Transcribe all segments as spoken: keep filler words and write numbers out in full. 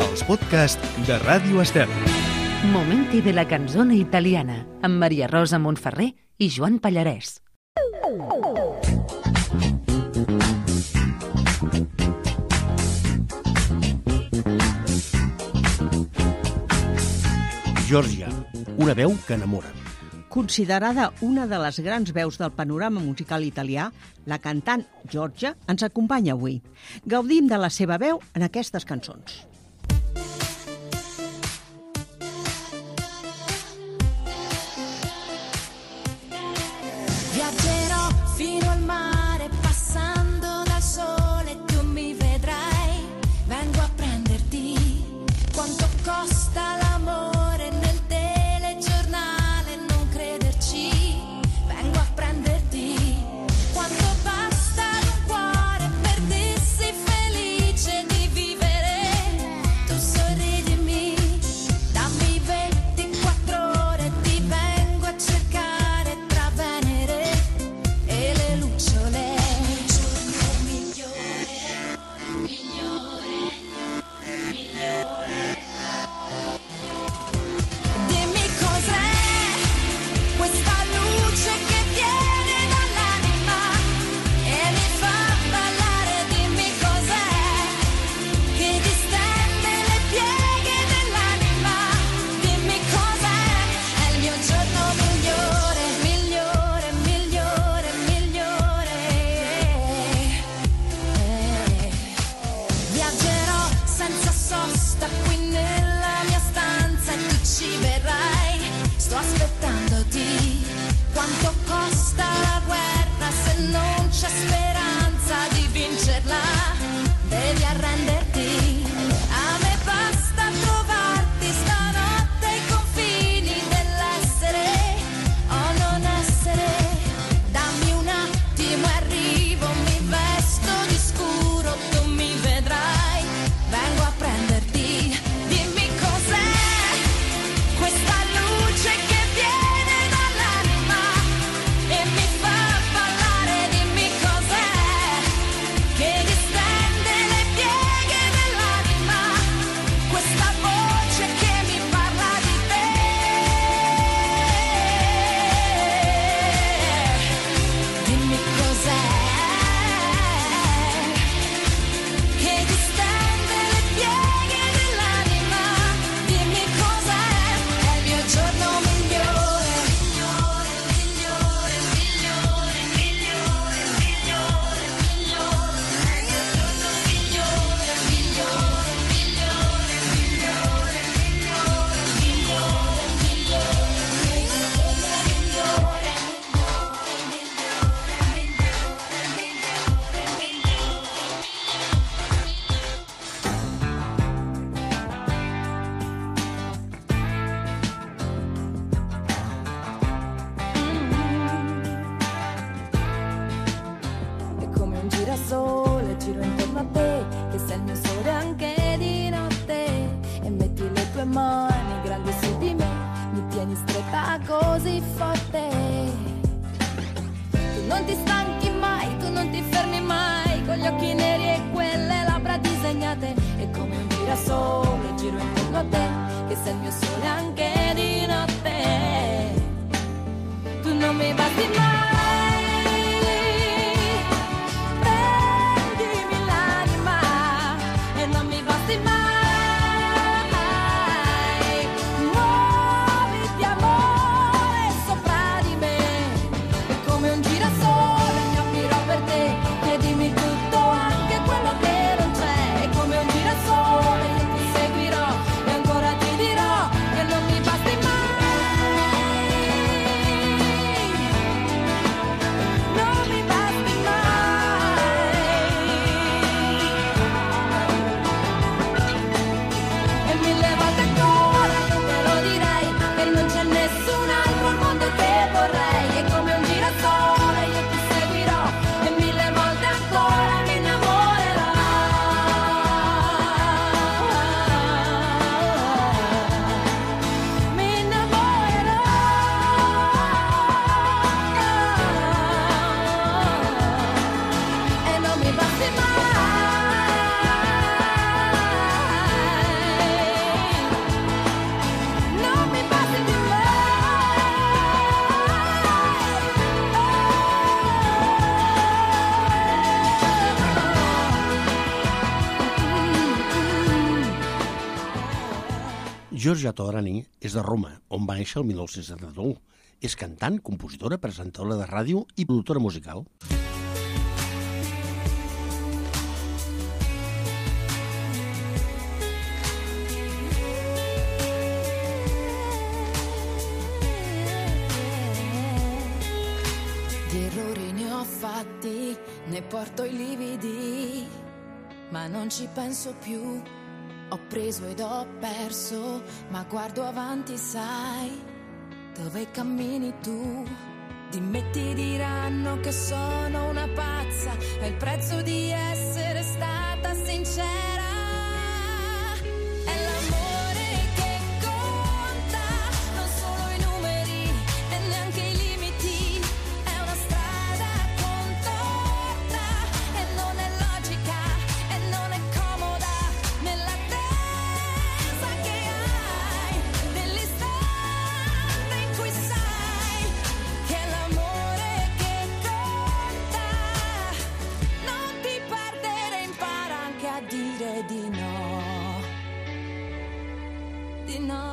els podcasts de Ràdio Estel. Momenti de la canzone italiana amb Maria Rosa Montferrer i Joan Pallarès. Giorgia, una veu que enamora. Considerada una de les grans veus del panorama musical italià, la cantant Giorgia ens acompanya avui. Gaudim de la seva veu en aquestes cançons. Viaggerò fino al mare passando dal sole, tu mi vedrai, vengo a prenderti. Quanto costa l'amore? Giorgia Todorani és de Roma, on va néixer el mil nou-cents setanta-u. És cantant, compositora, presentadora de ràdio i productora musical. Di errori ne ho fatti, ne porto i lividi, ma non ci penso più. Ho preso ed ho perso, ma guardo avanti, sai, dove cammini tu? Di me ti diranno che sono una pazza, è il prezzo di essere stata sincera. È l'amore che conta, non solo i numeri e neanche i limiti. È una strada contorta e non è logica e non è comoda nella testa che hai, nell'istante in cui sai che è l'amore che conta. Non ti perdere, impara anche a dire di no, di no.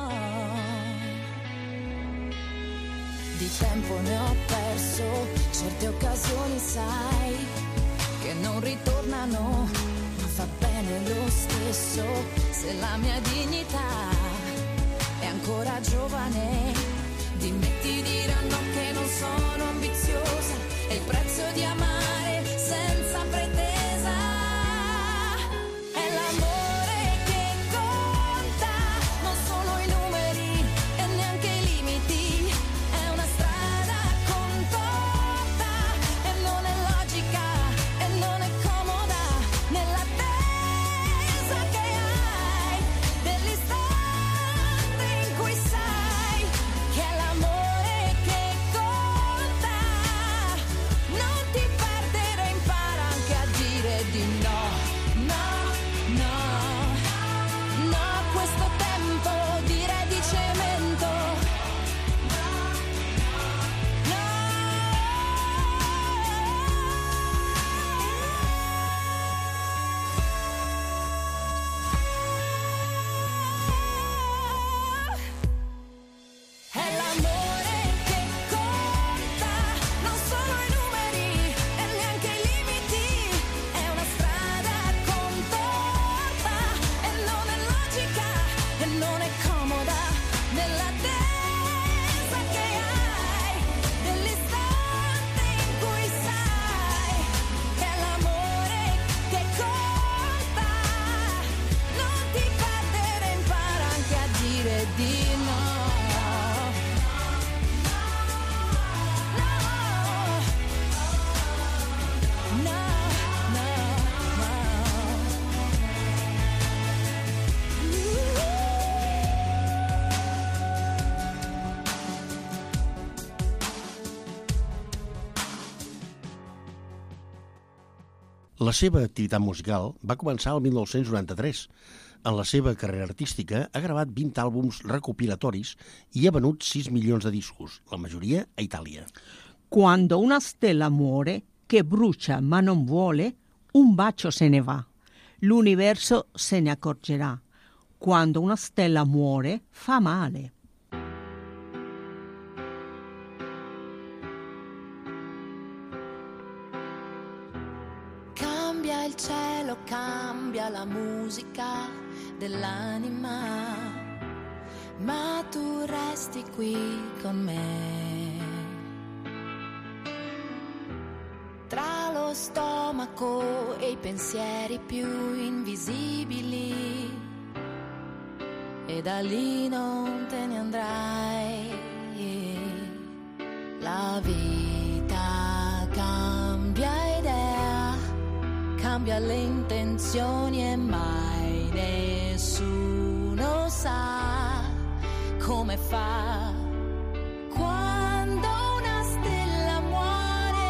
Di tempo ne ho perso, certe occasioni sai che non ritornano, ma fa bene lo stesso se la mia dignità è ancora giovane. Di me ti diranno che non sono ambiziosa, è il prezzo di amare senza pretesa. È l'amore che conta, non solo i numeri e neanche i limiti. È una strada contorta e non è logica e non è comoda nella attesa che hai, dell'istante in cui sai che è l'amore che conta. Non ti perdere, impara anche a dire di no. No, no, no, questo tempo direi di cemento. No, no. È l'amore che conta, non solo i numeri e neanche i limiti. È una strada contorta e non è logica e non è comoda nell'attesa che hai, dell'istante in cui sai che è l'amore che conta. Non ti perdere, impara anche a dire di no. No, no, no. La seva activitat musical va començar el mil nou-cents noranta-tres. En la seva carrera artística ha gravat vint àlbums recopilatoris i ha venut sis milions de discos, la majoria a Itàlia. Quando una stella muore, che brucia ma non vuole, un bacio se ne va. L'universo se ne accorgerà. Quando una stella muore, fa male. Cambia il cielo, cambia la musica dell'anima, ma tu resti qui con me. Tra lo stomaco e i pensieri più invisibili, e da lì non te ne andrai. La vita cambia idea, cambia le intenzioni e mai nessuno sa come fa quando una stella muore,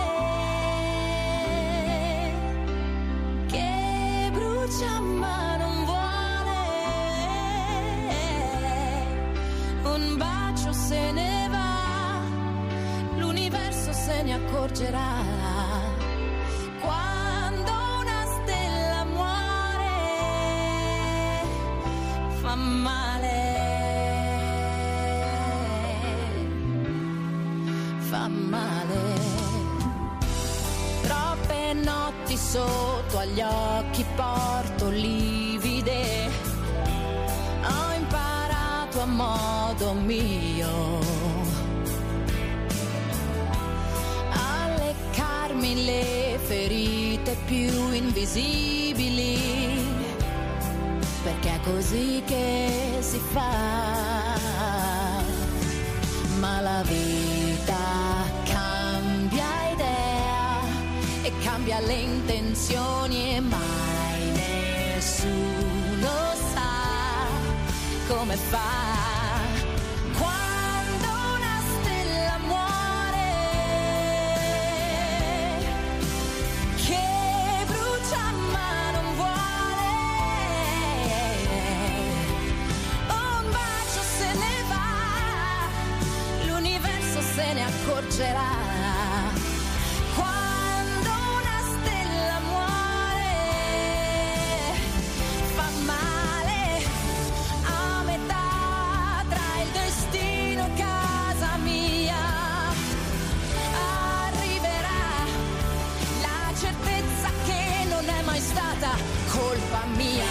che brucia ma non vuole. Un bacio se ne va, l'universo se ne accorgerà. Male. sotto agli occhi porto livide, ho imparato a modo mio a leccarmi le ferite più invisibili, perché è così che si fa. Ma la vita cambia idea e cambia le intenzioni e mai nessuno sa come fa. Quando una stella muore che brucia ma non vuole, un bacio se ne va, l'universo se ne accorgerà. Colpa mia,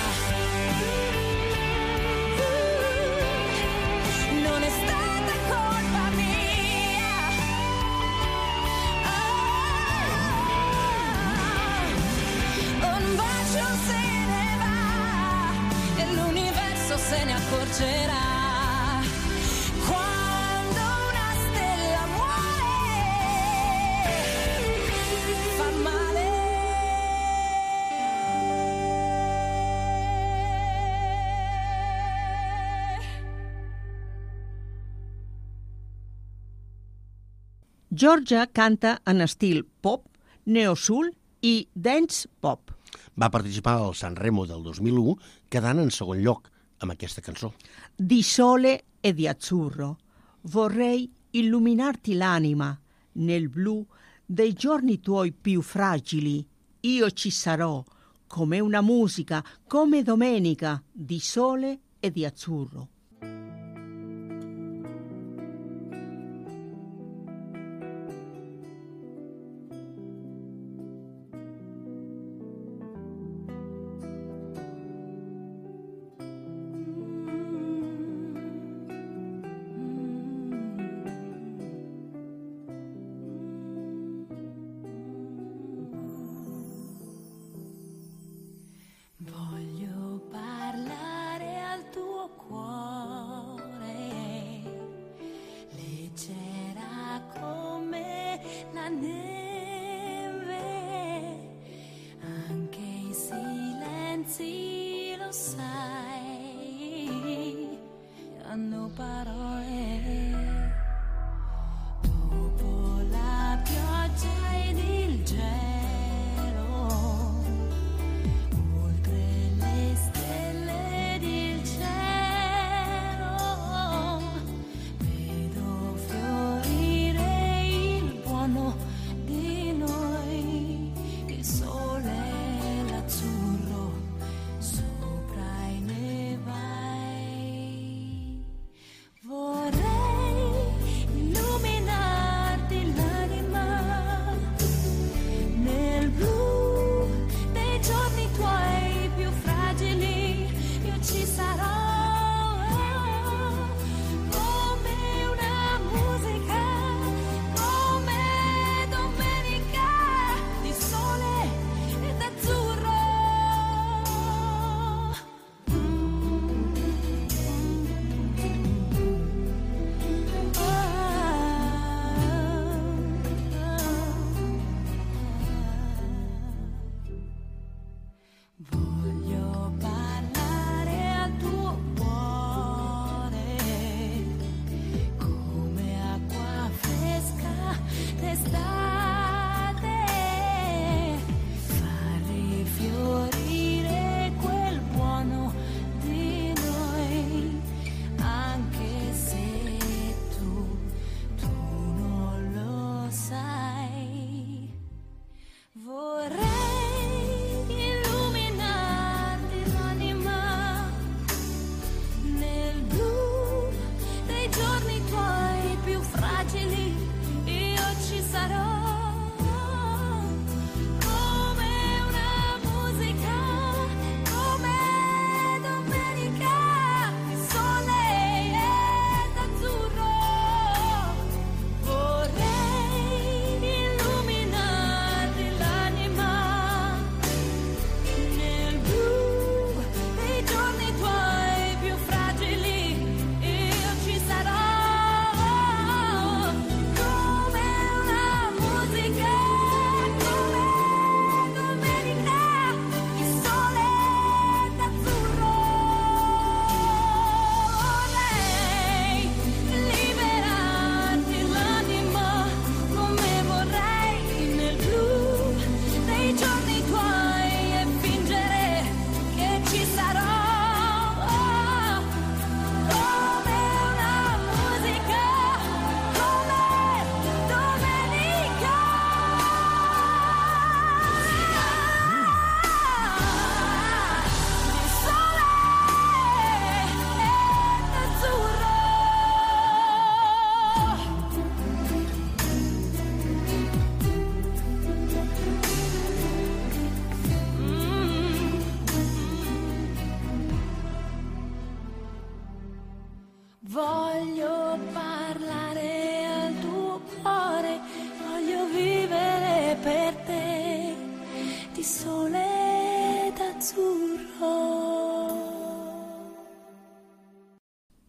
non è stata colpa mia. Oh, un bacio se ne va e l'universo se ne accorgerà. Quando una stella muore, fa male. Georgia canta en estil pop, neosoul i dance pop. Va participar al Sanremo del dos mil u, quedant en segon lloc amb aquesta cançó. Di sole e di azzurro, vorrei illuminarti l'anima nel blu dei giorni tuoi più fragili. Io ci sarò, come una musica, come domenica, di sole e di azzurro. Voglio parlare al tuo cuore, leggera come la neve, anche i silenzi, lo sai, hanno parole. Dopo la pioggia ed il gelo, sopra i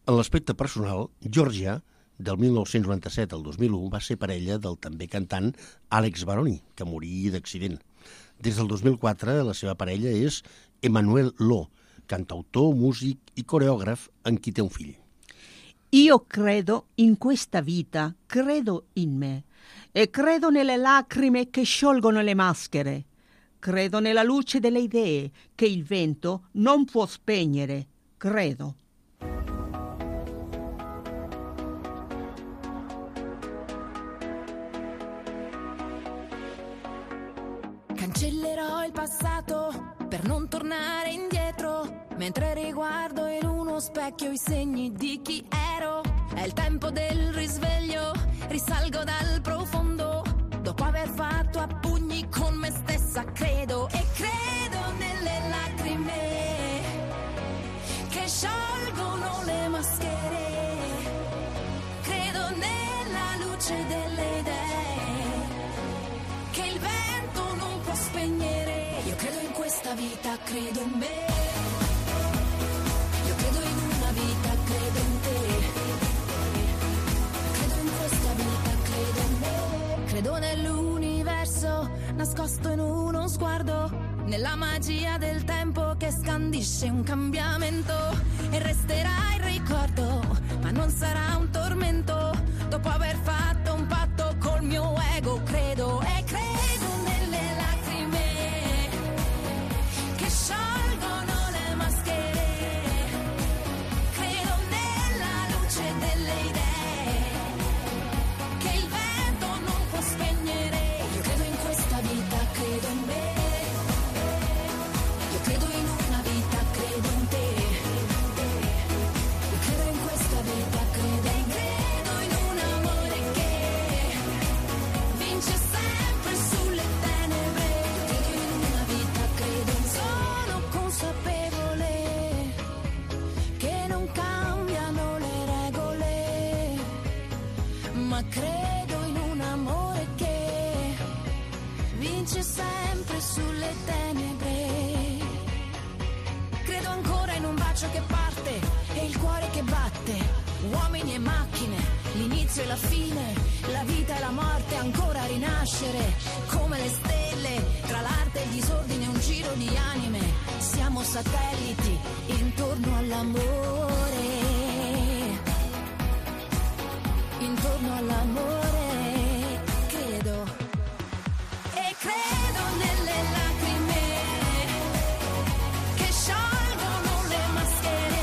En l'aspecte personal, Georgia, del mil nou-cents noranta-set al dos mil u, va ser parella del també cantant Alex Baroni, que morí d'accident. Des del dos mil quatre, la seva parella és Emanuel Lo, cantautor, músic i coreògraf amb qui té un fill. Io credo in questa vita, credo in me, e credo nelle lacrime che sciolgono le maschere. Credo nella luce delle idee che il vento non può spegnere. Credo. Cancellerò il passato per non tornare indietro, mentre riguardo in uno specchio i segni di chi ero. È il tempo del risveglio, risalgo dal profondo, dopo aver fatto a pugni con me stessa, credo. E credo nelle lacrime che sciolgono le maschere. Credo nella luce delle idee che il vento non può spegnere. Io credo in questa vita, credo in me. Io credo in una vita, credo in te. Credo in questa vita, credo in me. Credo nell'universo nascosto in uno sguardo, nella magia del tempo che scandisce un cambiamento. E resterà il ricordo, ma non sarà un tormento, dopo aver fatto un patto col mio ego. Credo e credo nelle lacrime che sciolgono le maschere. Credo nella luce delle idee che il vento non può spegnere. Io credo in questa vita, credo in me. Io credo in una vita, credo in te. Io credo in questa vita, credo in me. Credo in un amore che vince sempre sulle tenebre. Io credo in una vita, credo in. Sono consapevole che non cambiano le regole, ma credo in un amore che vince sempre sulle tenebre. Credo ancora in un bacio che parte e il cuore che batte. Uomini e macchine, l'inizio e la fine, la vita e la morte, ancora rinascere come le stelle. Tra l'arte e il disordine un giro di anime. Siamo satelliti intorno all'amore. Intorno all'amore, credo. E credo nelle lacrime che sciolgono le maschere.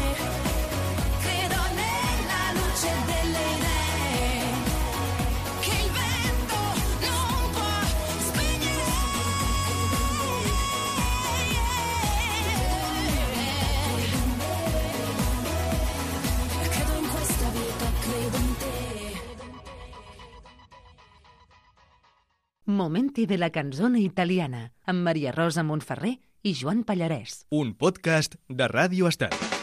Credo nella luce delle idee che il vento non può spegnere. Credo in questa vita, credo in te. Momenti de la canzone italiana amb Maria Rosa Montferrer i Joan Pallarès. Un podcast de Ràdio Estat.